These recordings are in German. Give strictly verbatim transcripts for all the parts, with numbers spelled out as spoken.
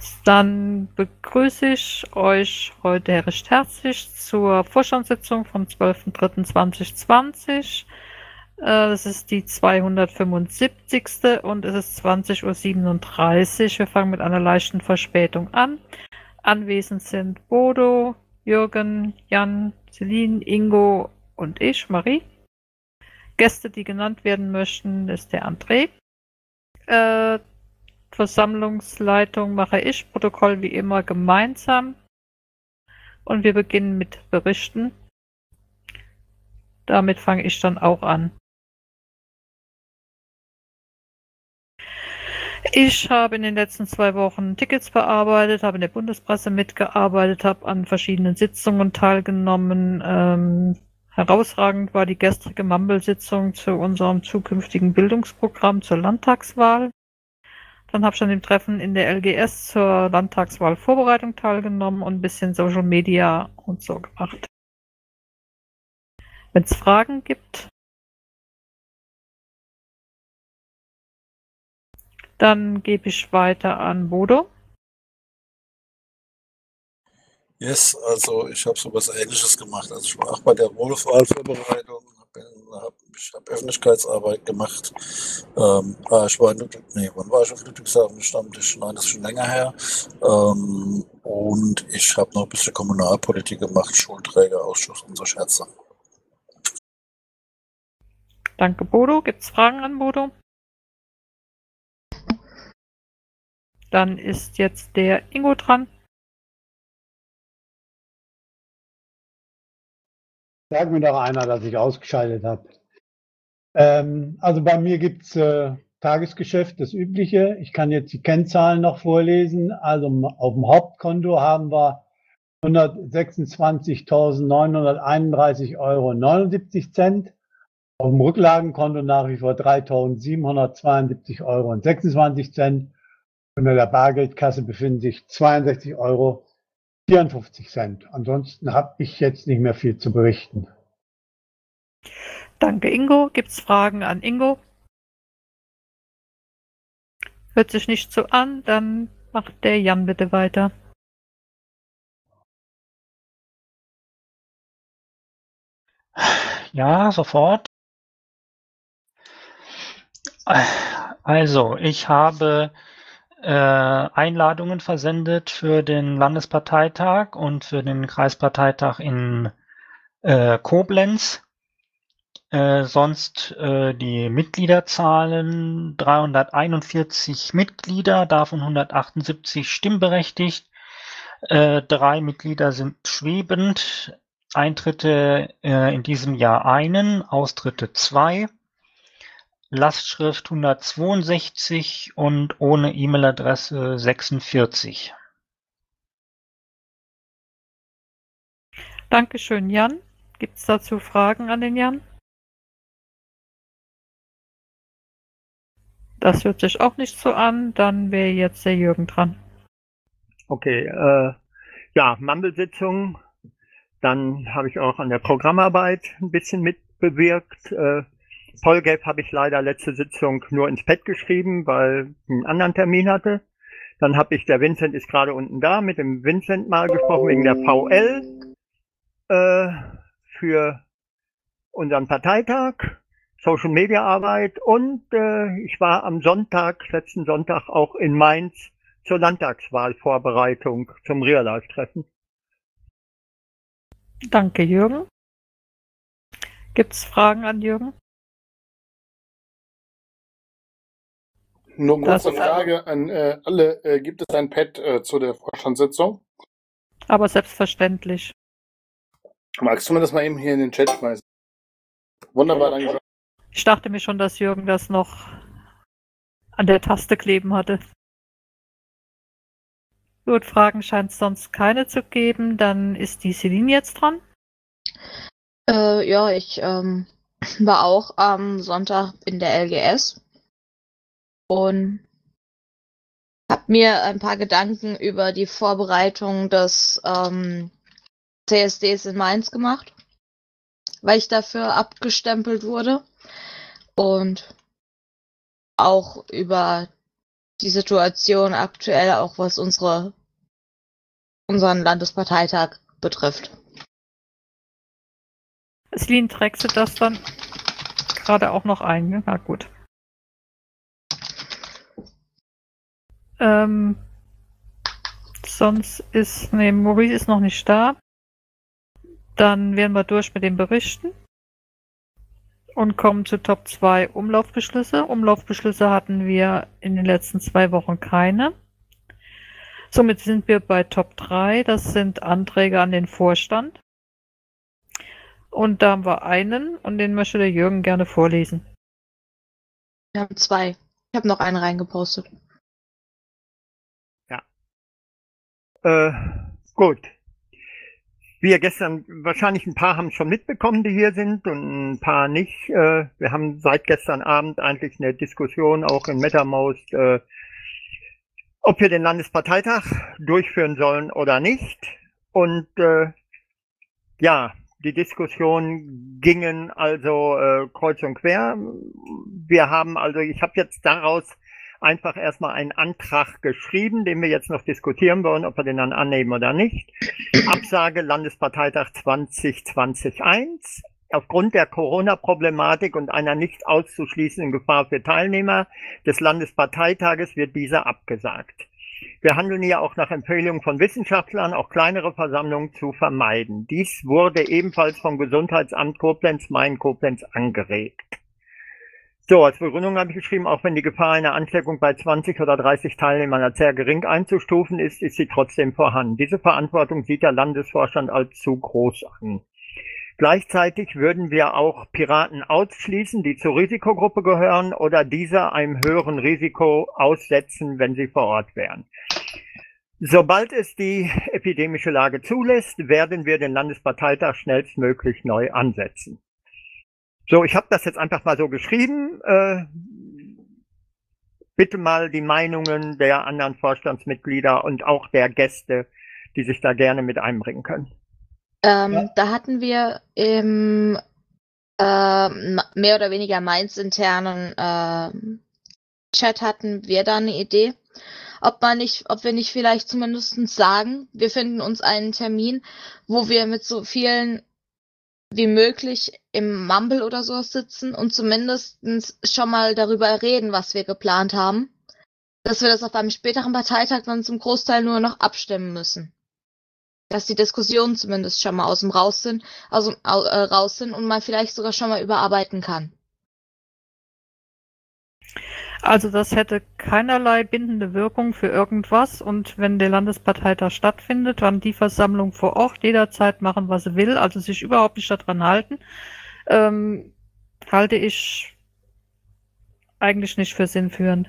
Dann begrüße ich euch heute recht herzlich zur Vorstandssitzung vom zwölften dritten zweitausendzwanzig. Das ist die zweihundertfünfundsiebzigste und es ist zwanzig Uhr siebenunddreißig. Wir fangen mit einer leichten Verspätung an. Anwesend sind Bodo, Jürgen, Jan, Celine, Ingo und ich, Marie. Gäste, die genannt werden möchten, ist der André. Äh, Versammlungsleitung mache ich, Protokoll wie immer gemeinsam. Und wir beginnen mit Berichten. Damit fange ich dann auch an. Ich habe in den letzten zwei Wochen Tickets bearbeitet, habe in der Bundespresse mitgearbeitet, habe an verschiedenen Sitzungen teilgenommen. Ähm, herausragend war die gestrige Mumble-Sitzung zu unserem zukünftigen Bildungsprogramm zur Landtagswahl. Dann habe ich an dem Treffen in der L G S zur Landtagswahlvorbereitung teilgenommen und ein bisschen Social Media und so gemacht. Wenn es Fragen gibt, dann gebe ich weiter an Bodo. Yes, also ich habe sowas Ähnliches gemacht. Also ich war auch bei der Wahlvorbereitung, hab, ich habe Öffentlichkeitsarbeit gemacht. Ähm, ich war in Ludwig, nee, wann war ich auf Ludwigshafen Stammtisch? Nein, das ist schon länger her. Ähm, und ich habe noch ein bisschen Kommunalpolitik gemacht, Schulträgerausschuss und so Scherze. Danke, Bodo. Gibt es Fragen an Bodo? Dann ist jetzt der Ingo dran. Sag mir doch einer, dass ich ausgeschaltet habe. Ähm, also bei mir gibt es äh, Tagesgeschäft, das Übliche. Ich kann jetzt die Kennzahlen noch vorlesen. Also auf dem Hauptkonto haben wir hundertsechsundzwanzigtausendneunhunderteinunddreißig Euro neunundsiebzig Cent. Auf dem Rücklagenkonto nach wie vor dreitausendsiebenhundertzweiundsiebzig Euro sechsundzwanzig Cent. Unter der Bargeldkasse befinden sich zweiundsechzig Euro vierundfünfzig Cent. Ansonsten habe ich jetzt nicht mehr viel zu berichten. Danke, Ingo. Gibt es Fragen an Ingo? Hört sich nicht so an, dann macht der Jan bitte weiter. Ja, sofort. Also, ich habe äh, Einladungen versendet für den Landesparteitag und für den Kreisparteitag in äh, Koblenz. Äh, sonst äh, die Mitgliederzahlen, dreihunderteinundvierzig Mitglieder, davon hundertachtundsiebzig stimmberechtigt. Äh, drei Mitglieder sind schwebend, Eintritte äh, in diesem Jahr einen, Austritte zwei. Lastschrift hundertzweiundsechzig und ohne E-Mail-Adresse sechsundvierzig. Dankeschön, Jan. Gibt es dazu Fragen an den Jan? Das hört sich auch nicht so an. Dann wäre jetzt der Jürgen dran. Okay, äh, ja, Mumble-Sitzung. Dann habe ich auch an der Programmarbeit ein bisschen mitbewirkt. Äh, Polgap habe ich leider letzte Sitzung nur ins Pad geschrieben, weil ich einen anderen Termin hatte. Dann habe ich, der Vincent ist gerade unten da, mit dem Vincent mal gesprochen wegen der V L äh, für unseren Parteitag, Social Media Arbeit und äh, ich war am Sonntag, letzten Sonntag auch in Mainz zur Landtagswahlvorbereitung zum Real-Life-Treffen. Danke, Jürgen. Gibt es Fragen an Jürgen? Nur Das kurze Frage an äh, alle. Äh, gibt es ein Pad äh, zu der Vorstandssitzung? Aber selbstverständlich. Magst du mir das mal eben hier in den Chat schmeißen? Wunderbar, danke. Ich dachte mir schon, dass Jürgen das noch an der Taste kleben hatte. Gut, Fragen scheint es sonst keine zu geben. Dann ist die Celine jetzt dran. Äh, ja, ich ähm, war auch am Sonntag in der L G S und habe mir ein paar Gedanken über die Vorbereitung des ähm, C S Ds in Mainz gemacht, weil ich dafür abgestempelt wurde und auch über die Situation aktuell, auch was unsere, unseren Landesparteitag betrifft. Celine, trägst du das dann gerade auch noch ein? Ne? Na gut. Ähm, sonst ist, nee, Maurice ist noch nicht da. Dann wären wir durch mit den Berichten und kommen zu Top zwei Umlaufbeschlüsse. Umlaufbeschlüsse hatten wir in den letzten zwei Wochen keine. Somit sind wir bei Top drei. Das sind Anträge an den Vorstand. Und da haben wir einen und den möchte der Jürgen gerne vorlesen. Wir haben zwei. Ich habe noch einen reingepostet. Ja. Äh, gut. Wir gestern, wahrscheinlich ein paar haben es schon mitbekommen, die hier sind und ein paar nicht. Äh, wir haben seit gestern Abend eigentlich eine Diskussion auch in MetaMost, äh, ob wir den Landesparteitag durchführen sollen oder nicht. Und äh, ja, die Diskussionen gingen also äh, kreuz und quer. Wir haben also, ich habe jetzt daraus einfach erstmal einen Antrag geschrieben, den wir jetzt noch diskutieren wollen, ob wir den dann annehmen oder nicht. Absage Landesparteitag zwanzig zwanzig eins. Aufgrund der Corona-Problematik und einer nicht auszuschließenden Gefahr für Teilnehmer des Landesparteitages wird dieser abgesagt. Wir handeln hier auch nach Empfehlungen von Wissenschaftlern, auch kleinere Versammlungen zu vermeiden. Dies wurde ebenfalls vom Gesundheitsamt Koblenz, Main-Koblenz angeregt. So, als Begründung habe ich geschrieben, auch wenn die Gefahr einer Ansteckung bei zwanzig oder dreißig Teilnehmern als sehr gering einzustufen ist, ist sie trotzdem vorhanden. Diese Verantwortung sieht der Landesvorstand als zu groß an. Gleichzeitig würden wir auch Piraten ausschließen, die zur Risikogruppe gehören oder diese einem höheren Risiko aussetzen, wenn sie vor Ort wären. Sobald es die epidemische Lage zulässt, werden wir den Landesparteitag schnellstmöglich neu ansetzen. So, ich habe das jetzt einfach mal so geschrieben. Äh, bitte mal die Meinungen der anderen Vorstandsmitglieder und auch der Gäste, die sich da gerne mit einbringen können. Ähm, Ja. Da hatten wir im äh, mehr oder weniger Mainz internen äh, Chat hatten wir da eine Idee, ob man nicht, ob wir nicht vielleicht zumindest sagen, wir finden uns einen Termin, wo wir mit so vielen wie möglich im Mumble oder sowas sitzen und zumindest schon mal darüber reden, was wir geplant haben, dass wir das auf einem späteren Parteitag dann zum Großteil nur noch abstimmen müssen. Dass die Diskussionen zumindest schon mal aus dem raus sind, aus dem, äh, raus sind und man vielleicht sogar schon mal überarbeiten kann. Also das hätte keinerlei bindende Wirkung für irgendwas und wenn der Landesparteitag stattfindet, kann die Versammlung vor Ort jederzeit machen, was sie will, also sich überhaupt nicht daran halten, ähm, halte ich eigentlich nicht für sinnführend.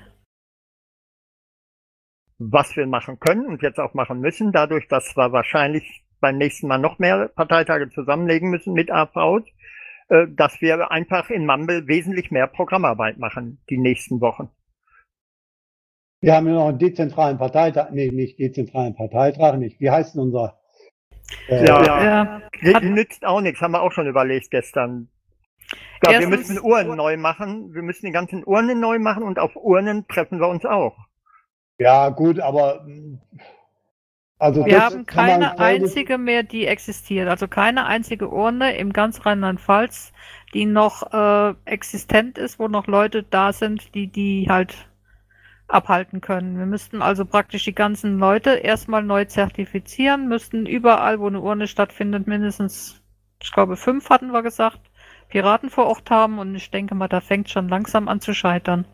Was wir machen können und jetzt auch machen müssen, dadurch, dass wir wahrscheinlich beim nächsten Mal noch mehr Parteitage zusammenlegen müssen mit A Vs, äh, dass wir einfach in Mumble wesentlich mehr Programmarbeit machen die nächsten Wochen. Wir haben ja noch einen dezentralen Parteitag, nee, nicht dezentralen Parteitag, nicht. Wie heißt denn unser? Äh, Ja, Ja, N- hat, nützt auch nichts, haben wir auch schon überlegt gestern. Ja, wir Erstens- müssen Urnen neu machen, wir müssen die ganzen Urnen neu machen und auf Urnen treffen wir uns auch. Ja, gut, aber mh, also wir das haben kann man keine relativ- einzige mehr, die existiert. Also keine einzige Urne im ganz Rheinland-Pfalz, die noch äh, existent ist, wo noch Leute da sind, die die halt abhalten können. Wir müssten also praktisch die ganzen Leute erstmal neu zertifizieren, müssten überall, wo eine Urne stattfindet, mindestens, ich glaube, fünf hatten wir gesagt, Piraten vor Ort haben und ich denke mal, da fängt schon langsam an zu scheitern.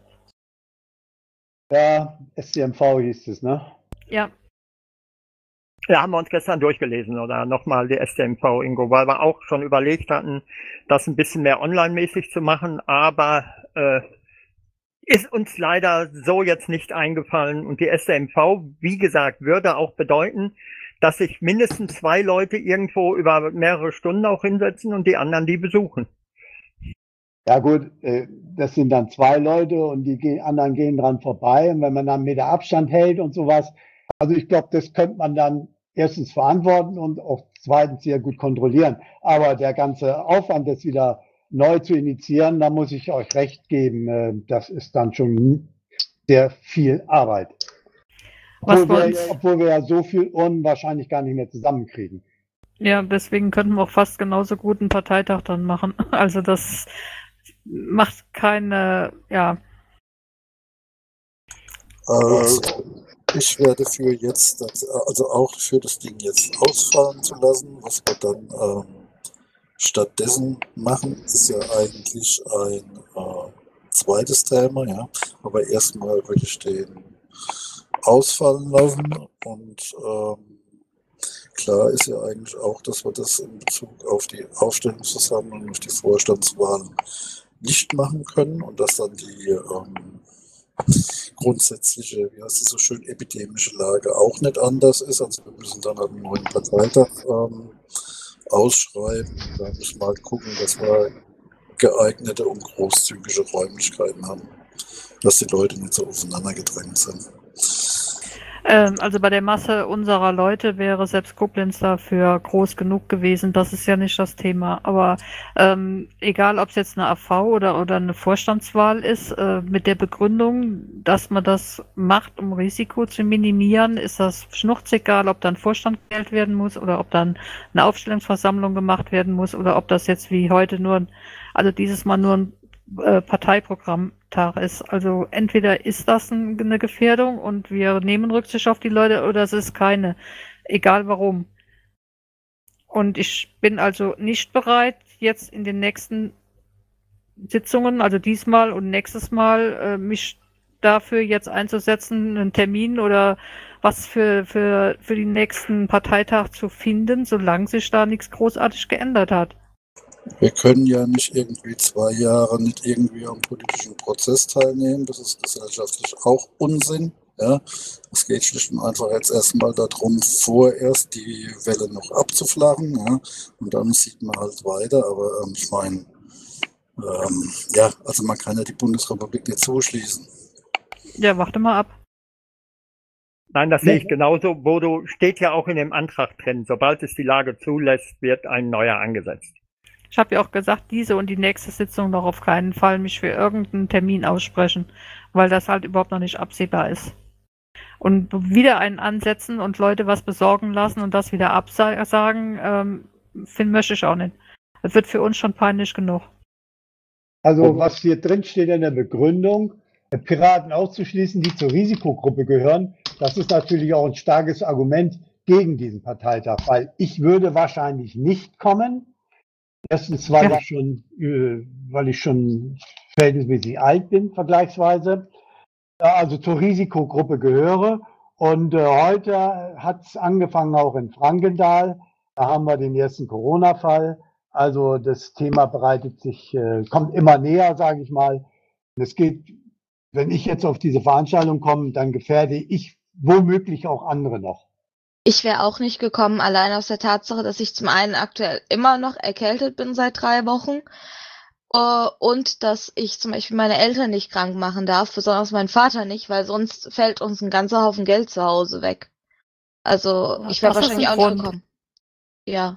Ja, S C M V hieß es, ne? Ja, Ja, haben wir uns gestern durchgelesen oder nochmal die S T M V, Ingo, weil wir auch schon überlegt hatten, das ein bisschen mehr online-mäßig zu machen, aber äh, ist uns leider so jetzt nicht eingefallen. Und die S T M V, wie gesagt, würde auch bedeuten, dass sich mindestens zwei Leute irgendwo über mehrere Stunden auch hinsetzen und die anderen die besuchen. Ja gut, äh, das sind dann zwei Leute und die ge- anderen gehen dran vorbei. Und wenn man dann einen Meter Abstand hält und sowas, also ich glaube, das könnte man dann erstens verantworten und auch zweitens sehr gut kontrollieren. Aber der ganze Aufwand, das wieder neu zu initiieren, da muss ich euch recht geben, äh, das ist dann schon sehr viel Arbeit. Was Obwohl wir wir, uns, obwohl wir ja so viel Urnen wahrscheinlich gar nicht mehr zusammenkriegen. ja, deswegen könnten wir auch fast genauso gut einen Parteitag dann machen. Also das macht keine, ja, Also, ich werde für jetzt, das, also auch für das Ding jetzt ausfallen zu lassen. Was wir dann ähm, stattdessen machen, ist ja eigentlich ein äh, zweites Thema, ja. Aber erstmal würde ich den ausfallen lassen und ähm, klar ist ja eigentlich auch, dass wir das in Bezug auf die Aufstellungsversammlung, auf die Vorstandswahlen nicht machen können und dass dann die ähm, grundsätzliche, wie heißt es so schön, epidemische Lage auch nicht anders ist. Also wir müssen dann einen neuen Parteitag ähm, ausschreiben. Da müssen wir halt gucken, dass wir geeignete und großzügige Räumlichkeiten haben, dass die Leute nicht so aufeinander gedrängt sind. ähm, also bei der Masse unserer Leute wäre selbst Koblenz dafür groß genug gewesen. Das ist ja nicht das Thema. Aber ähm, egal, ob es jetzt eine A V oder, oder eine Vorstandswahl ist, äh, mit der Begründung, dass man das macht, um Risiko zu minimieren, ist das schnurzegal, ob dann Vorstand gewählt werden muss oder ob dann eine Aufstellungsversammlung gemacht werden muss oder ob das jetzt wie heute nur, also dieses Mal nur ein äh, Parteiprogrammtag ist. Also entweder ist das ein, eine Gefährdung und wir nehmen Rücksicht auf die Leute oder es ist keine. Egal warum. Und ich bin also nicht bereit, jetzt in den nächsten Sitzungen, also diesmal und nächstes Mal, äh, mich dafür jetzt einzusetzen, einen Termin oder was für, für, für den nächsten Parteitag zu finden, solange sich da nichts großartig geändert hat. Wir können ja nicht irgendwie zwei Jahre nicht irgendwie am politischen Prozess teilnehmen. Das ist gesellschaftlich auch Unsinn. Ja, es geht schlicht und einfach jetzt erstmal darum, vorerst die Welle noch abzuflachen. Ja, und dann sieht man halt weiter. Aber ähm, ich meine, ähm, ja, also man kann ja die Bundesrepublik nicht zuschließen. Ja, warte mal ab. Nein, das sehe ich genauso. Bodo, steht ja auch in dem Antrag drin. Sobald es die Lage zulässt, wird ein neuer angesetzt. Ich habe ja auch gesagt, diese und die nächste Sitzung noch auf keinen Fall mich für irgendeinen Termin aussprechen, weil das halt überhaupt noch nicht absehbar ist. Und wieder einen ansetzen und Leute was besorgen lassen und das wieder absagen, ähm, finden möchte ich auch nicht. Das wird für uns schon peinlich genug. Also was hier drin steht in der Begründung, Piraten auszuschließen, die zur Risikogruppe gehören, das ist natürlich auch ein starkes Argument gegen diesen Parteitag, weil ich würde wahrscheinlich nicht kommen. Erstens, weil Ja. ich schon, äh, weil ich schon verhältnismäßig alt bin, vergleichsweise, äh, also zur Risikogruppe gehöre. Und äh, heute hat es angefangen auch in Frankenthal. Da haben wir den ersten Corona-Fall. Also das Thema bereitet sich, äh, kommt immer näher, sage ich mal. Und es geht, wenn ich jetzt auf diese Veranstaltung komme, dann gefährde ich womöglich auch andere noch. Ich wäre auch nicht gekommen, allein aus der Tatsache, dass ich zum einen aktuell immer noch erkältet bin seit drei Wochen äh, und dass ich zum Beispiel meine Eltern nicht krank machen darf, besonders meinen Vater nicht, weil sonst fällt uns ein ganzer Haufen Geld zu Hause weg. Also ich wäre Das ist wahrscheinlich ein auch nicht Grund. gekommen. Ja.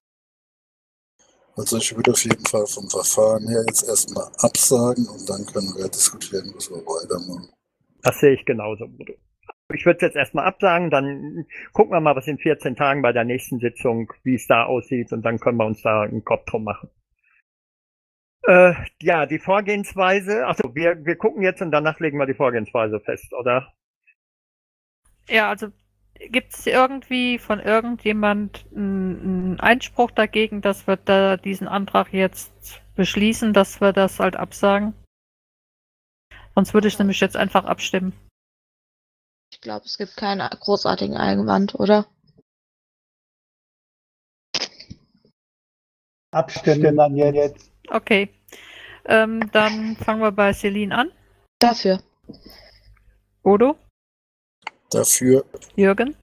Also ich würde auf jeden Fall vom Verfahren her jetzt erstmal absagen und dann können wir diskutieren, was wir weitermachen. Das sehe ich genauso, Bodo. Ich würde es jetzt erstmal absagen, dann gucken wir mal, was in vierzehn Tagen bei der nächsten Sitzung, wie es da aussieht, und dann können wir uns da einen Kopf drum machen. Äh, ja, die Vorgehensweise, also wir, wir gucken jetzt und danach legen wir die Vorgehensweise fest, oder? Ja, also gibt es irgendwie von irgendjemand einen Einspruch dagegen, dass wir da diesen Antrag jetzt beschließen, dass wir das halt absagen? Sonst würde ich nämlich jetzt einfach abstimmen. Ich glaube, es gibt keinen großartigen Einwand, oder? Abstimmen dann jetzt. Okay, ähm, dann fangen wir bei Celine an. Dafür. Bodo, Dafür Jürgen,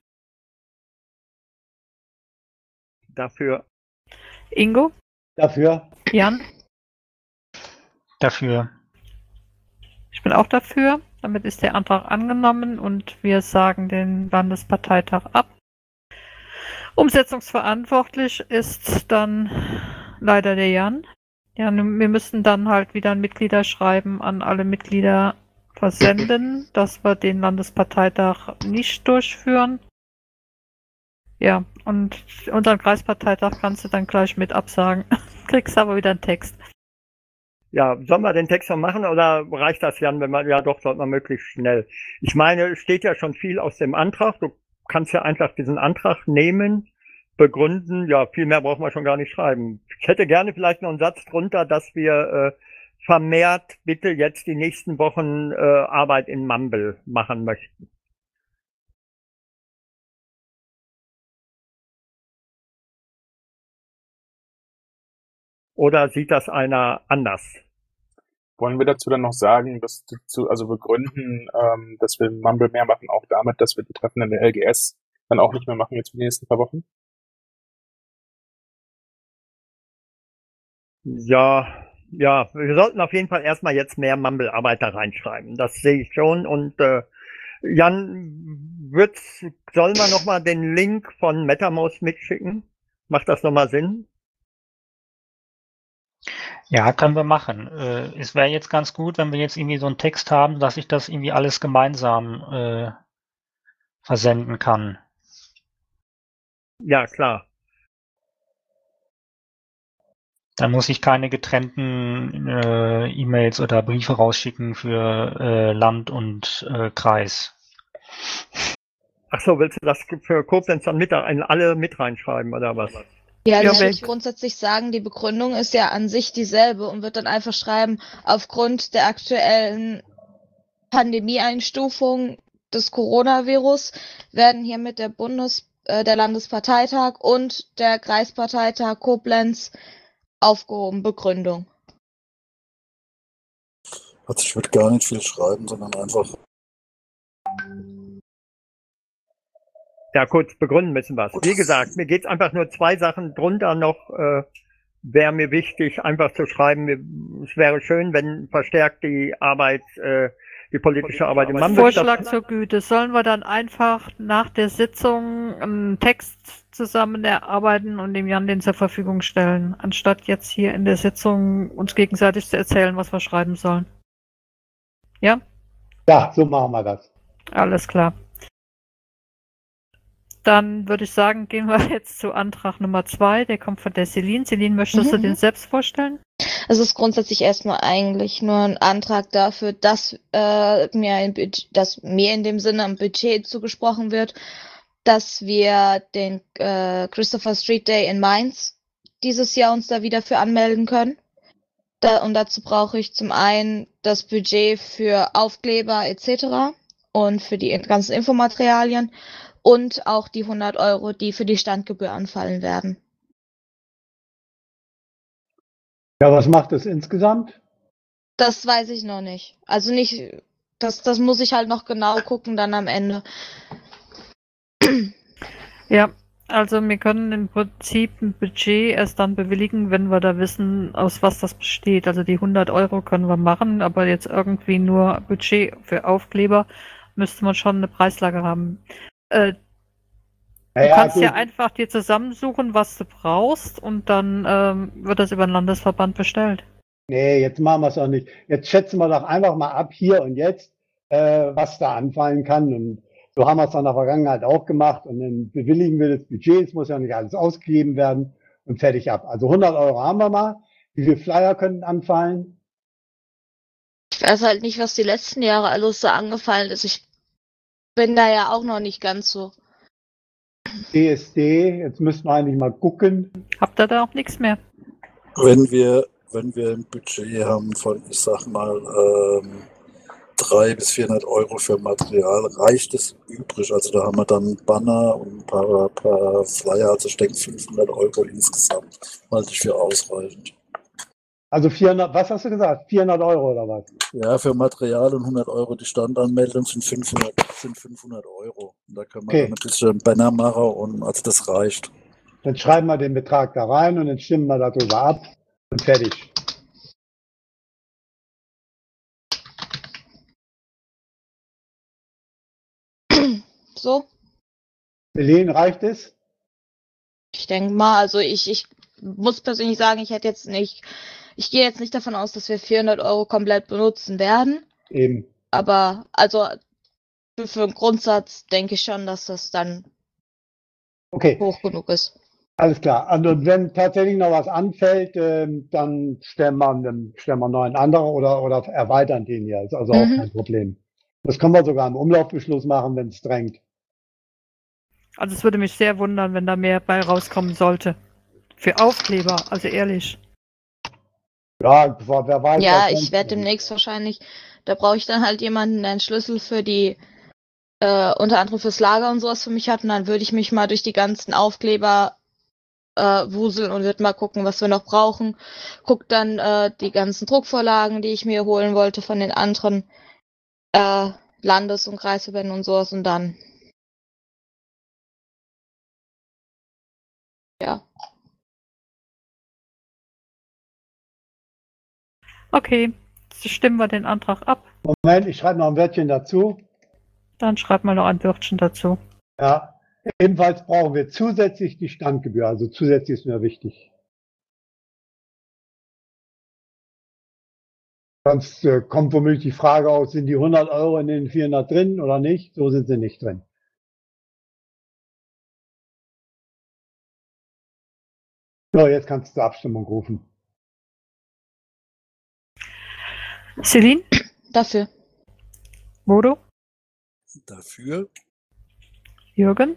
Dafür. Ingo, Dafür. Jan. Dafür. Ich bin auch dafür. Damit ist der Antrag angenommen und wir sagen den Landesparteitag ab. Umsetzungsverantwortlich ist dann leider der Jan. Ja, wir müssen dann halt wieder ein Mitgliederschreiben an alle Mitglieder versenden, dass wir den Landesparteitag nicht durchführen. Ja, und unseren Kreisparteitag kannst du dann gleich mit absagen. Kriegst aber wieder einen Text. Ja, sollen wir den Text noch machen oder reicht das, Jan, wenn man, ja doch, sollte man möglichst schnell. Ich meine, es steht ja schon viel aus dem Antrag. Du kannst ja einfach diesen Antrag nehmen, begründen. Ja, viel mehr brauchen wir schon gar nicht schreiben. Ich hätte gerne vielleicht noch einen Satz drunter, dass wir äh, vermehrt bitte jetzt die nächsten Wochen äh, Arbeit in Mumble machen möchten. Oder sieht das einer anders? Wollen wir dazu dann noch sagen, dass zu, also begründen, ähm, dass wir Mumble mehr machen, auch damit, dass wir die Treffen in der L G S dann auch nicht mehr machen jetzt für die nächsten paar Wochen? Ja, ja, wir sollten auf jeden Fall erstmal jetzt mehr Mumble-Arbeiter reinschreiben. Das sehe ich schon. Und äh, Jan, wird's, sollen wir nochmal den Link von MetaMost mitschicken? Macht das nochmal Sinn? Ja, können wir machen. Äh, es wäre jetzt ganz gut, wenn wir jetzt irgendwie so einen Text haben, dass ich das irgendwie alles gemeinsam äh, versenden kann. Ja, klar. Dann muss ich keine getrennten äh, E-Mails oder Briefe rausschicken für äh, Land und äh, Kreis. Ach so, willst du das für Koblenz dann mit in alle mit reinschreiben oder was? Ja, Ja, das würde wenn- ich grundsätzlich sagen, die Begründung ist ja an sich dieselbe und wird dann einfach schreiben, aufgrund der aktuellen Pandemieeinstufung des Coronavirus werden hiermit der Bundes-, äh, der Landesparteitag und der Kreisparteitag Koblenz aufgehoben. Begründung. Also ich würde gar nicht viel schreiben, sondern einfach Ja, kurz begründen müssen wir es. Wie gesagt, mir geht's einfach nur zwei Sachen drunter noch, äh, wäre mir wichtig, einfach zu schreiben, wir- es wäre schön, wenn verstärkt die Arbeit, äh, die politische Arbeit im Mumble Vorschlag statt- zur Güte. Sollen wir dann einfach nach der Sitzung einen Text zusammen erarbeiten und dem Jan den zur Verfügung stellen, anstatt jetzt hier in der Sitzung uns gegenseitig zu erzählen, was wir schreiben sollen? Ja, Ja, so machen wir das. alles klar. Dann würde ich sagen, gehen wir jetzt zu Antrag Nummer zwei. Der kommt von der Celine. Celine, möchtest du Mhm. den selbst vorstellen? Es ist grundsätzlich erstmal eigentlich nur ein Antrag dafür, dass, äh, mir ein Budget, dass mir in dem Sinne ein Budget zugesprochen wird, dass wir den äh, Christopher Street Day in Mainz dieses Jahr uns da wieder für anmelden können. Da, und dazu brauche ich zum einen das Budget für Aufkleber et cetera und für die ganzen Infomaterialien und auch die hundert Euro, die für die Standgebühr anfallen werden. Ja, was macht es insgesamt? Das weiß ich noch nicht. Also nicht, das, das muss ich halt noch genau gucken dann am Ende. Ja, also wir können im Prinzip ein Budget erst dann bewilligen, wenn wir da wissen, aus was das besteht. Also die hundert Euro können wir machen, aber jetzt irgendwie nur Budget für Aufkleber müsste man schon eine Preislage haben. Äh, Du Naja, kannst ja gut. einfach dir zusammensuchen, was du brauchst und dann ähm, wird das über den Landesverband bestellt. Nee, jetzt machen wir es auch nicht. Jetzt schätzen wir doch einfach mal ab, hier und jetzt, äh, was da anfallen kann. Und so haben wir es in der Vergangenheit auch gemacht. Und dann bewilligen wir das Budget. Es muss ja nicht alles ausgegeben werden und fertig ab. Also hundert Euro haben wir mal. Wie viele Flyer können anfallen? Ich weiß halt nicht, was die letzten Jahre alles so angefallen ist. Ich bin da ja auch noch nicht ganz so. D S D, jetzt müssen wir eigentlich mal gucken. Habt ihr da auch nichts mehr? wenn wir, wenn wir ein Budget haben von, ich sag mal, ähm, dreihundert bis vierhundert Euro für Material, reicht es übrig. Also da haben wir dann Banner und ein paar, paar Flyer, also ich denke fünfhundert Euro insgesamt, halte ich für ausreichend. Also vierhundert, was hast du gesagt? vierhundert Euro oder was? Ja, für Material und hundert Euro die Standanmeldung sind fünfhundert, sind fünfhundert Euro. Und da können wir Okay. dann ein bisschen Banner machen und also das reicht. Dann schreiben wir den Betrag da rein und dann stimmen wir darüber ab und fertig. So, Helene, reicht es? ich denke mal, also ich, ich muss persönlich sagen, ich hätte jetzt nicht, ich gehe jetzt nicht davon aus, dass wir vierhundert Euro komplett benutzen werden. Eben. Aber also für, für einen Grundsatz denke ich schon, dass das dann Okay, hoch genug ist. alles klar. Und wenn tatsächlich noch was anfällt, ähm, dann stellen wir, einen- stellen wir noch einen anderen oder, oder erweitern den hier. Ist also auch Mhm. kein Problem. Das können wir sogar im Umlaufbeschluss machen, wenn es drängt. Also es würde mich sehr wundern, wenn da mehr bei rauskommen sollte. Für Aufkleber, also ehrlich. Ja, wer weiß. Ja, was ich sonst werde noch. demnächst wahrscheinlich, da brauche ich dann halt jemanden, der einen Schlüssel für die, äh, unter anderem fürs Lager und sowas für mich hat. Und dann würde ich mich mal durch die ganzen Aufkleber äh, wuseln und würde mal gucken, was wir noch brauchen. Guck dann äh, die ganzen Druckvorlagen, die ich mir holen wollte von den anderen äh, Landes- und Kreisverbänden und sowas und dann. Ja. Okay, stimmen wir den Antrag ab. Moment, ich schreibe noch ein Wörtchen dazu. Dann schreibt mal noch ein Wörtchen dazu. Ja, ebenfalls brauchen wir zusätzlich die Standgebühr. Also zusätzlich ist mir wichtig. Sonst äh, kommt womöglich die Frage aus, sind die hundert Euro in den vierhundert drin oder nicht? So sind sie nicht drin. So, jetzt kannst du zur Abstimmung rufen. Celine, Dafür. Bodo, Dafür. Jürgen,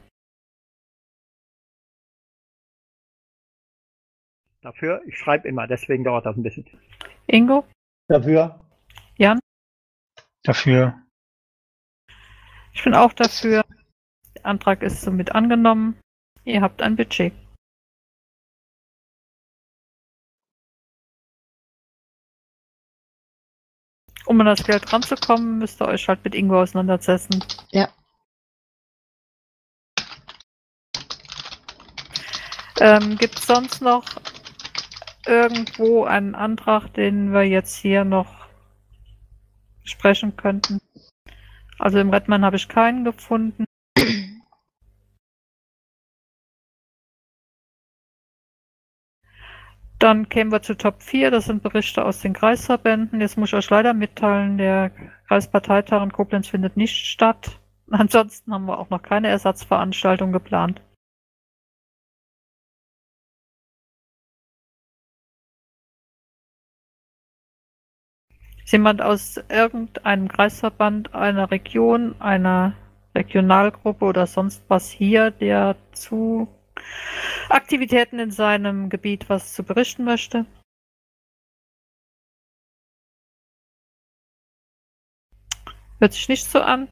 Dafür, ich schreibe immer, deswegen dauert das ein bisschen. Ingo, Dafür? Jan. Dafür. Ich bin auch dafür. Der Antrag ist somit angenommen. Ihr habt ein Budget. Um an das Geld ranzukommen, müsst ihr euch halt mit Ingo auseinandersetzen. Ja. Ähm, Gibt es sonst noch irgendwo einen Antrag, den wir jetzt hier noch besprechen könnten? Also im Redman habe ich keinen gefunden. Dann kämen wir zu Top vier, das sind Berichte aus den Kreisverbänden. Jetzt muss ich euch leider mitteilen, der Kreisparteitag in Koblenz findet nicht statt. Ansonsten haben wir auch noch keine Ersatzveranstaltung geplant. Ist jemand aus irgendeinem Kreisverband, einer Region, einer Regionalgruppe oder sonst was hier, der zu Aktivitäten in seinem Gebiet was zu berichten möchte? Hört sich nicht so an.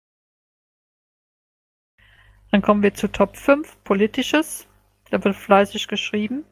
Dann kommen wir zu Top fünf, Politisches. Da wird fleißig geschrieben.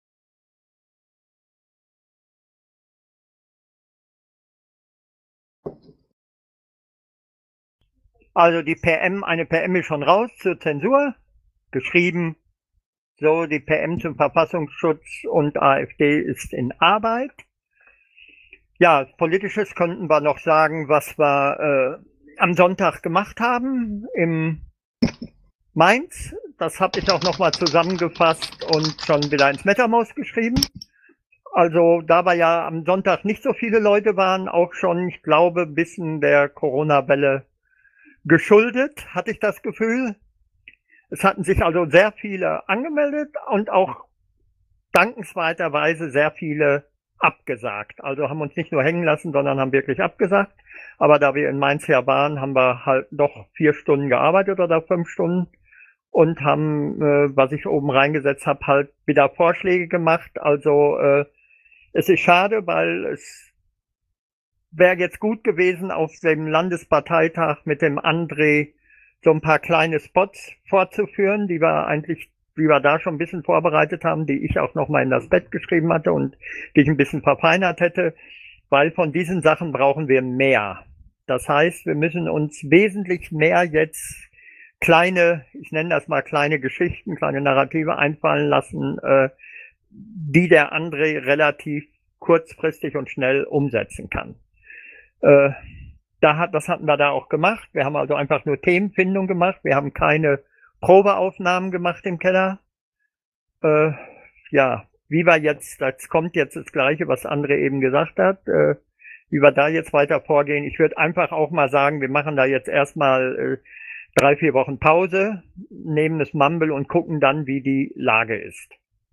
Also die P M, eine P M ist schon raus zur Zensur, geschrieben. So, die P M zum Verfassungsschutz und AfD ist in Arbeit. Ja, Politisches könnten wir noch sagen, was wir äh, am Sonntag gemacht haben im Mainz. Das habe ich auch nochmal zusammengefasst und schon wieder ins MetaMouse geschrieben. Also da wir ja am Sonntag nicht so viele Leute waren, auch schon, ich glaube, bis in der Corona-Welle geschuldet, hatte ich das Gefühl. Es hatten sich also sehr viele angemeldet und auch dankenswerterweise sehr viele abgesagt. Also haben uns nicht nur hängen lassen, sondern haben wirklich abgesagt. Aber da wir in Mainz ja waren, haben wir halt doch vier Stunden gearbeitet oder fünf Stunden und haben, äh, was ich oben reingesetzt habe, halt wieder Vorschläge gemacht. Also äh, es ist schade, weil es wäre jetzt gut gewesen, auf dem Landesparteitag mit dem André so ein paar kleine Spots fortzuführen, die wir eigentlich, die wir da schon ein bisschen vorbereitet haben, die ich auch nochmal in das Bett geschrieben hatte und die ich ein bisschen verfeinert hätte, weil von diesen Sachen brauchen wir mehr. Das heißt, wir müssen uns wesentlich mehr jetzt kleine, ich nenne das mal kleine Geschichten, kleine Narrative einfallen lassen, äh, die der André relativ kurzfristig und schnell umsetzen kann. Äh, da hat, das hatten wir da auch gemacht. Wir haben also einfach nur Themenfindung gemacht. Wir haben keine Probeaufnahmen gemacht im Keller. Äh, ja, wie wir jetzt, das kommt jetzt das Gleiche, was André eben gesagt hat. Äh, wie wir da jetzt weiter vorgehen. Ich würde einfach auch mal sagen, wir machen da jetzt erstmal äh, drei, vier Wochen Pause, nehmen das Mumble und gucken dann, wie die Lage ist.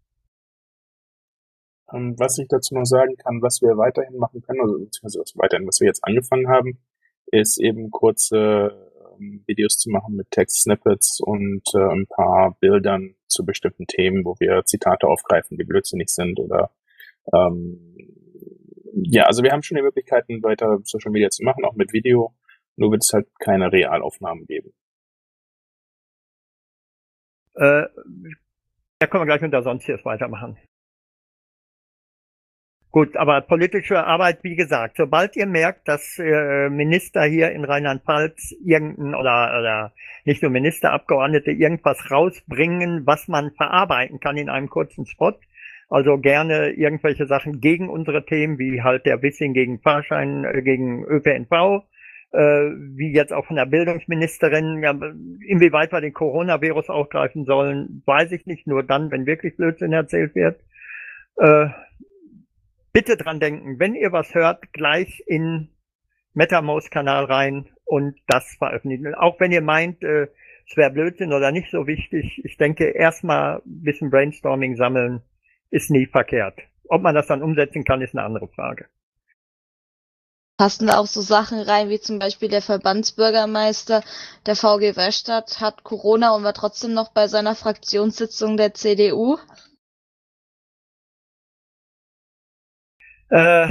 Ähm, was ich dazu noch sagen kann, was wir weiterhin machen können, also beziehungsweise was weiterhin, was wir jetzt angefangen haben, ist eben kurze ähm, Videos zu machen mit Text-Snippets und äh, ein paar Bildern zu bestimmten Themen, wo wir Zitate aufgreifen, die blödsinnig sind oder ähm, ja, also wir haben schon die Möglichkeiten, weiter Social Media zu machen, auch mit Video, nur wird es halt keine Realaufnahmen geben. Äh, da können wir gleich unter Sonstiges weitermachen. Gut, aber politische Arbeit, wie gesagt, sobald ihr merkt, dass äh, Minister hier in Rheinland-Pfalz irgendein oder, oder nicht nur Minister, Abgeordnete irgendwas rausbringen, was man verarbeiten kann in einem kurzen Spot, also gerne irgendwelche Sachen gegen unsere Themen, wie halt der Wissing gegen Fahrschein, äh, gegen Ö P N V, äh, wie jetzt auch von der Bildungsministerin, ja, inwieweit wir den Coronavirus aufgreifen sollen, weiß ich nicht, nur dann, wenn wirklich Blödsinn erzählt wird. Äh, Bitte dran denken, wenn ihr was hört, gleich in MetaMost-Kanal rein und das veröffentlichen. Auch wenn ihr meint, äh, es wäre Blödsinn oder nicht so wichtig. Ich denke, erstmal ein bisschen Brainstorming sammeln ist nie verkehrt. Ob man das dann umsetzen kann, ist eine andere Frage. Passen da auch so Sachen rein, wie zum Beispiel der Verbandsbürgermeister der V G Weststadt hat Corona und war trotzdem noch bei seiner Fraktionssitzung der C D U? Äh,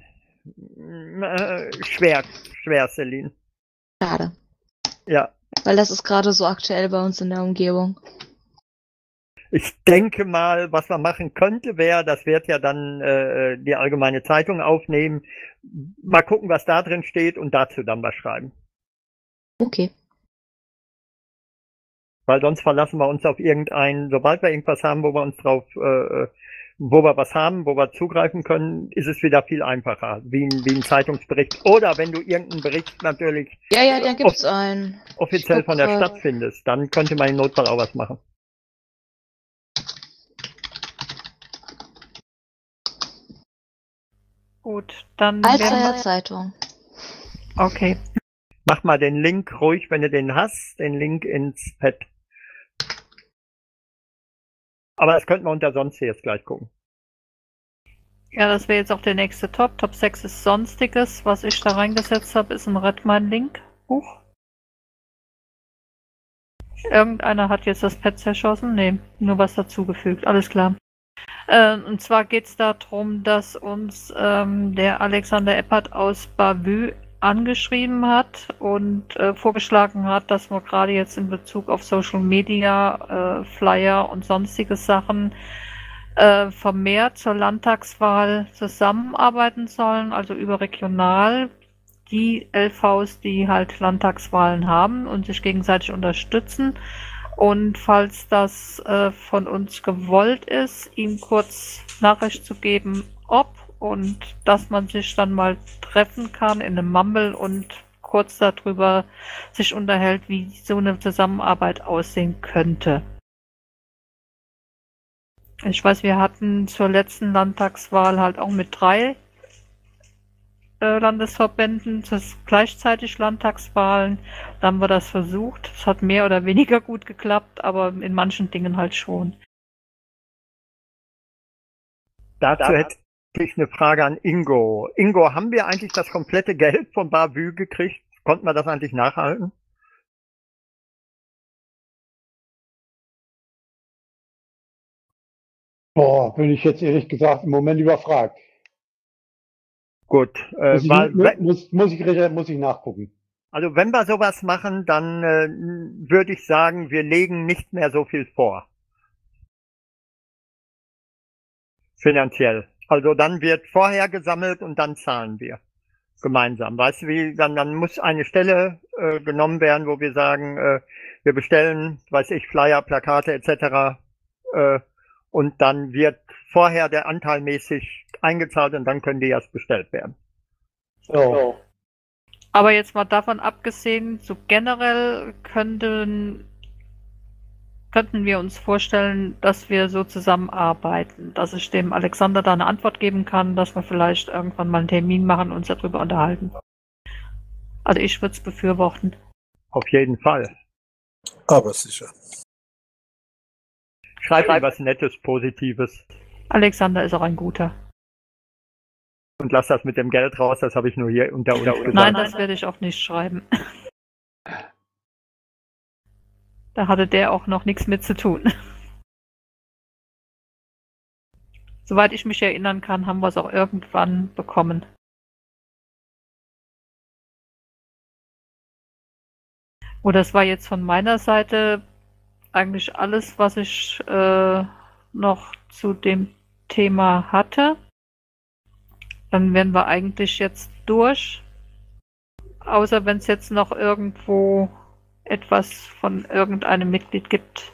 äh, schwer, schwer, Celine. Schade. Ja. Weil das ist gerade so aktuell bei uns in der Umgebung. Ich denke mal, was man machen könnte, wäre, das wird ja dann äh, die Allgemeine Zeitung aufnehmen, mal gucken, was da drin steht und dazu dann was schreiben. Okay. Weil sonst verlassen wir uns auf irgendein, sobald wir irgendwas haben, wo wir uns drauf, äh, wo wir was haben, wo wir zugreifen können, ist es wieder viel einfacher, wie ein, wie ein Zeitungsbericht. Oder wenn du irgendeinen Bericht natürlich Ja, ja, da off gibt's einen. offiziell Ich von der guck Stadt grad. findest, dann könnte man im Notfall auch was machen. Gut, dann werden Alfreier wir. Zeitung. Okay. Mach mal den Link ruhig, wenn du den hast, den Link ins Pad. Aber das könnten wir unter sonst jetzt gleich gucken. Ja, das wäre jetzt auch der nächste Top. Top sechs ist Sonstiges. Was ich da reingesetzt habe, ist ein Red mein Link Buch. Irgendeiner hat jetzt das Pad zerschossen? Nee, nur was dazugefügt. Alles klar. Äh, und zwar geht es darum, dass uns ähm, der Alexander Eppert aus Bavü angeschrieben hat und äh, vorgeschlagen hat, dass wir gerade jetzt in Bezug auf Social Media, äh, Flyer und sonstige Sachen äh, vermehrt zur Landtagswahl zusammenarbeiten sollen, also überregional die L Vs, die halt Landtagswahlen haben und sich gegenseitig unterstützen. Und falls das äh, von uns gewollt ist, ihm kurz Nachricht zu geben, ob und dass man sich dann mal treffen kann in einem Mumble und kurz darüber sich unterhält, wie so eine Zusammenarbeit aussehen könnte. Ich weiß, wir hatten zur letzten Landtagswahl halt auch mit drei äh, Landesverbänden gleichzeitig Landtagswahlen. Da haben wir das versucht. Es hat mehr oder weniger gut geklappt, aber in manchen Dingen halt schon. Dazu hätte ich eine Frage an Ingo. Ingo, haben wir eigentlich das komplette Geld von Bavü gekriegt? Konnten wir das eigentlich nachhalten? Boah, bin ich jetzt ehrlich gesagt im Moment überfragt. Gut, äh, Muss ich, weil, mu- wenn, muss, muss, ich, recher- muss ich nachgucken. also wenn wir sowas machen, dann äh, würde ich sagen, wir legen nicht mehr so viel vor. Finanziell. Also dann wird vorher gesammelt und dann zahlen wir gemeinsam. Weißt du wie, dann, dann muss eine Stelle äh, genommen werden, wo wir sagen, äh, wir bestellen, weiß ich, Flyer, Plakate et cetera. Äh, und dann wird vorher der Anteil mäßig eingezahlt und dann können die erst bestellt werden. So. Aber jetzt mal davon abgesehen, so generell könnten könnten wir uns vorstellen, dass wir so zusammenarbeiten, dass ich dem Alexander da eine Antwort geben kann, dass wir vielleicht irgendwann mal einen Termin machen und uns darüber unterhalten. Also ich würde es befürworten. Auf jeden Fall. Aber sicher. Schreib ihm was Nettes, Positives. Alexander ist auch ein guter. Und lass das mit dem Geld raus, das habe ich nur hier unter uns gesagt. Nein, das werde ich auch nicht schreiben. Da hatte der auch noch nichts mit zu tun. Soweit ich mich erinnern kann, haben wir es auch irgendwann bekommen. Oh, das war jetzt von meiner Seite eigentlich alles, was ich äh, noch zu dem Thema hatte. Dann wären wir eigentlich jetzt durch. Außer wenn es jetzt noch irgendwo etwas von irgendeinem Mitglied gibt.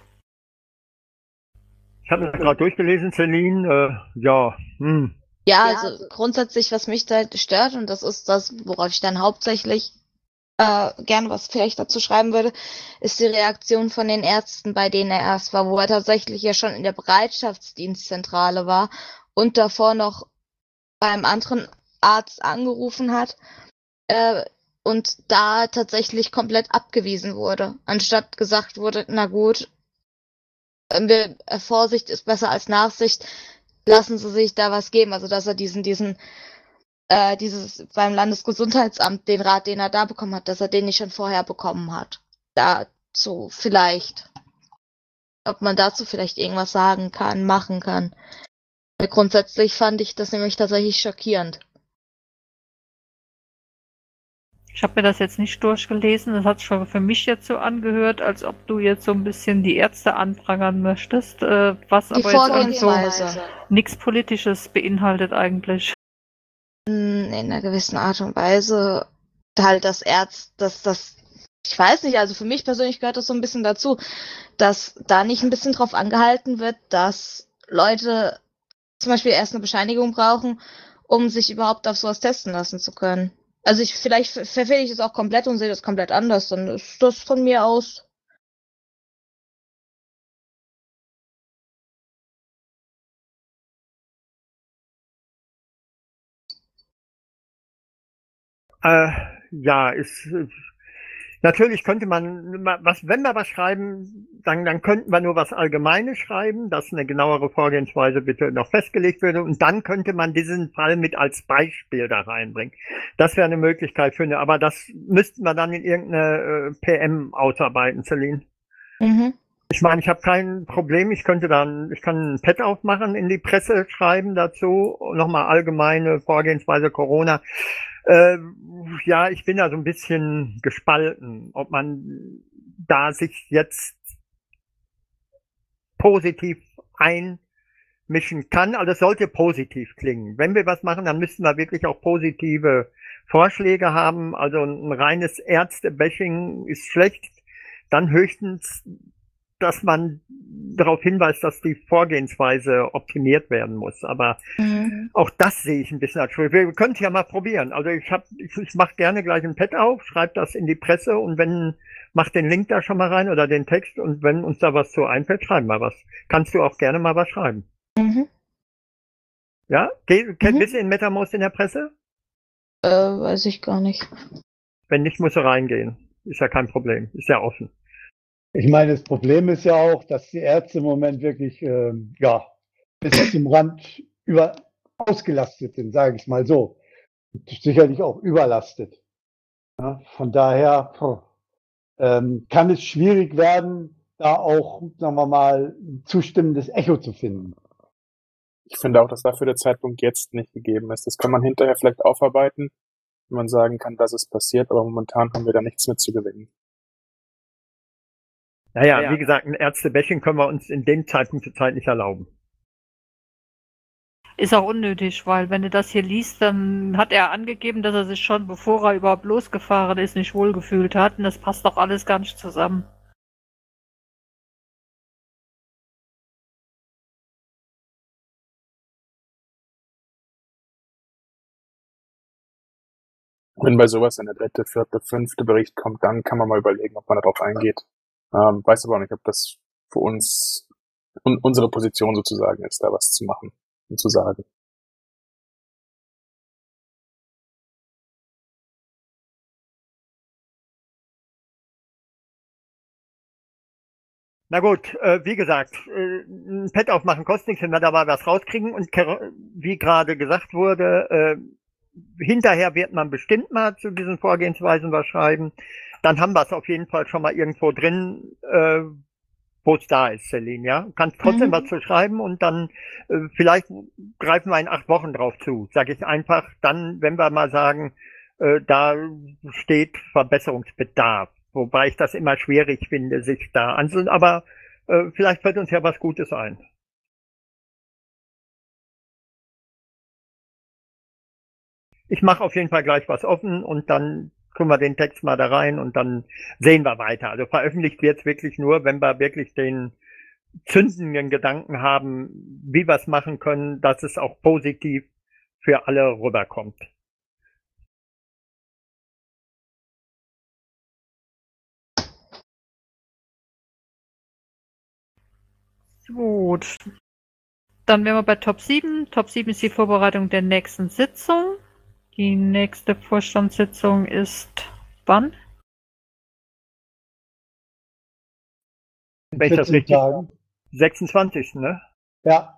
Ich habe mir gerade durchgelesen, Celine. Äh, ja, hm. Ja, also grundsätzlich, was mich da stört, und das ist das, worauf ich dann hauptsächlich äh, gerne was vielleicht dazu schreiben würde, ist die Reaktion von den Ärzten, bei denen er erst war, wo er tatsächlich ja schon in der Bereitschaftsdienstzentrale war und davor noch beim anderen Arzt angerufen hat äh, und da tatsächlich komplett abgewiesen wurde, anstatt gesagt wurde, na gut, wir, äh, Vorsicht ist besser als Nachsicht, lassen Sie sich da was geben, also dass er diesen, diesen, äh, dieses beim Landesgesundheitsamt, den Rat, den er da bekommen hat, dass er den nicht schon vorher bekommen hat. Dazu vielleicht, ob man dazu vielleicht irgendwas sagen kann, machen kann. Weil grundsätzlich fand ich das nämlich tatsächlich schockierend. Ich habe mir das jetzt nicht durchgelesen. Das hat sich schon für mich jetzt so angehört, als ob du jetzt so ein bisschen die Ärzte anprangern möchtest, äh, was Die aber jetzt irgend so Vorgehensweise nichts Politisches beinhaltet eigentlich. in einer gewissen Art und Weise halt das Ärzt, dass das, ich weiß nicht, also für mich persönlich gehört das so ein bisschen dazu, dass da nicht ein bisschen drauf angehalten wird, dass Leute zum Beispiel erst eine Bescheinigung brauchen, um sich überhaupt auf sowas testen lassen zu können. Also ich, vielleicht ver- verfehle ich das auch komplett und sehe das komplett anders, dann ist das von mir aus. Äh, ja, ist äh, natürlich könnte man ma- was, wenn wir was schreiben, dann, dann könnten wir nur was Allgemeines schreiben, dass eine genauere Vorgehensweise bitte noch festgelegt würde und dann könnte man diesen Fall mit als Beispiel da reinbringen. Das wäre eine Möglichkeit für eine, aber das müssten wir dann in irgendeine äh, P M ausarbeiten, Celine. Mhm. Ich meine, ich habe kein Problem, ich könnte dann, ich kann ein Pad aufmachen, in die Presse schreiben dazu, nochmal allgemeine Vorgehensweise Corona. Äh, ja, ich bin da so ein bisschen gespalten, ob man da sich jetzt positiv einmischen kann. Also es sollte positiv klingen. Wenn wir was machen, dann müssten wir wirklich auch positive Vorschläge haben. Also ein reines Ärzte-Bashing ist schlecht. Dann höchstens, dass man darauf hinweist, dass die Vorgehensweise optimiert werden muss. Aber Mhm. auch das sehe ich ein bisschen als Schuld. Wir können es ja mal probieren. Also ich habe, ich, ich mache gerne gleich ein Pad auf, schreibe das in die Presse und wenn, mach den Link da schon mal rein oder den Text und wenn uns da was zu einfällt, schreiben wir was. Kannst du auch gerne mal was schreiben. Mhm. Ja? Geh, Mhm. Bist du in MetaMost in der Presse? Äh, weiß ich gar nicht. Wenn nicht, musst du reingehen. Ist ja kein Problem. Ist ja offen. Ich meine, das Problem ist ja auch, dass die Ärzte im Moment wirklich, ähm, ja, bis zum Rand über ausgelastet sind, sage ich mal so. Und sicherlich auch überlastet. Ja, von daher puh, ähm, kann es schwierig werden, da auch, sagen wir mal, ein zustimmendes Echo zu finden. Ich finde auch, dass dafür der Zeitpunkt jetzt nicht gegeben ist. Das kann man hinterher vielleicht aufarbeiten, wenn man sagen kann, dass es passiert, aber momentan haben wir da nichts mit zu gewinnen. Naja, Ja, ja. wie gesagt, ein Ärzte-Bashing können wir uns in dem Zeitpunkt zur Zeit nicht erlauben. Ist auch unnötig, weil wenn du das hier liest, dann hat er angegeben, dass er sich schon, bevor er überhaupt losgefahren ist, nicht wohlgefühlt hat. Und das passt doch alles gar nicht zusammen. Wenn bei sowas in der dritte, vierte, fünfte Bericht kommt, dann kann man mal überlegen, ob man darauf eingeht. Ähm, weiß aber auch nicht, ob das für uns und unsere Position sozusagen ist, da was zu machen und zu sagen. Na gut, äh, wie gesagt, äh, ein Pad aufmachen kostet nichts, wenn wir dabei was rauskriegen. Und wie gerade gesagt wurde, äh, hinterher wird man bestimmt mal zu diesen Vorgehensweisen was schreiben. Dann haben wir es auf jeden Fall schon mal irgendwo drin, äh, wo es da ist, Celine, ja. Du kannst trotzdem Mhm. was zu schreiben und dann äh, vielleicht greifen wir in acht Wochen drauf zu, sage ich einfach. Dann, wenn wir mal sagen, äh, da steht Verbesserungsbedarf. Wobei ich das immer schwierig finde, sich da anzusehen. Aber äh, vielleicht fällt uns ja was Gutes ein. Ich mache auf jeden Fall gleich was offen und dann tun wir den Text mal da rein und dann sehen wir weiter. Also veröffentlicht wird es wirklich nur, wenn wir wirklich den zündenden Gedanken haben, wie wir es machen können, dass es auch positiv für alle rüberkommt. Gut. Dann wären wir bei Top sieben. Top sieben ist die Vorbereitung der nächsten Sitzung. Die nächste Vorstandssitzung ist wann? In Wenn ich das vierzehn richtig- Tagen. sechsundzwanzigsten ne? Ja,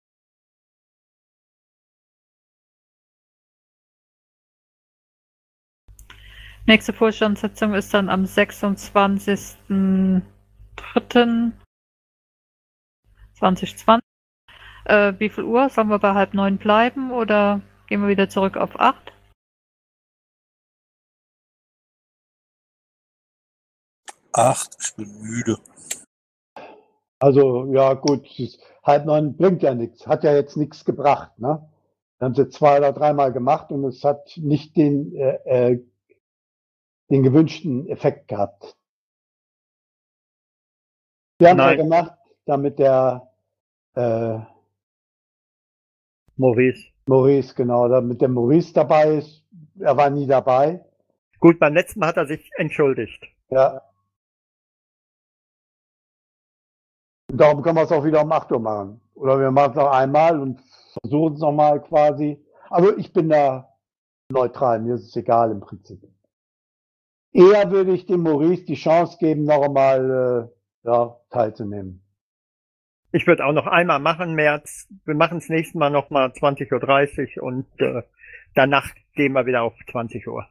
Nächste Vorstandssitzung ist dann am sechsundzwanzigsten dritten zweitausendzwanzig. Äh, wie viel Uhr? Sollen wir bei halb neun bleiben oder gehen wir wieder zurück auf acht? Acht, ich bin müde. also ja gut, es ist- halb neun bringt ja nichts, hat ja jetzt nichts gebracht. Ne? Wir haben es jetzt zwei oder dreimal gemacht und es hat nicht den, äh, äh, den gewünschten Effekt gehabt. Wir haben ja Nein. gemacht, damit der äh, Maurice. Maurice, genau, damit der Maurice dabei ist. Er war nie dabei. Gut, beim letzten Mal hat er sich entschuldigt. Ja. Und darum können wir es auch wieder um acht Uhr machen. Oder wir machen es noch einmal und versuchen es nochmal quasi. Also ich bin da neutral, mir ist es egal im Prinzip. Eher würde ich dem Maurice die Chance geben, noch einmal äh, ja, teilzunehmen. Ich würde auch noch einmal machen, März. Wir machen das nächste Mal noch mal zwanzig Uhr dreißig und äh, danach gehen wir wieder auf zwanzig Uhr.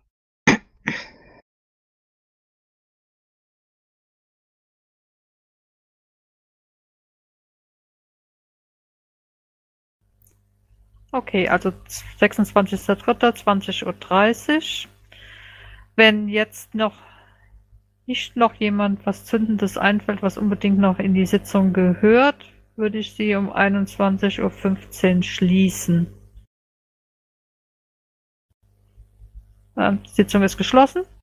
Okay, also sechsundzwanzigster dritter zwanzig Uhr dreißig. Wenn jetzt noch nicht noch jemand was Zündendes einfällt, was unbedingt noch in die Sitzung gehört, würde ich sie um einundzwanzig Uhr fünfzehn schließen. Ähm, die Sitzung ist geschlossen.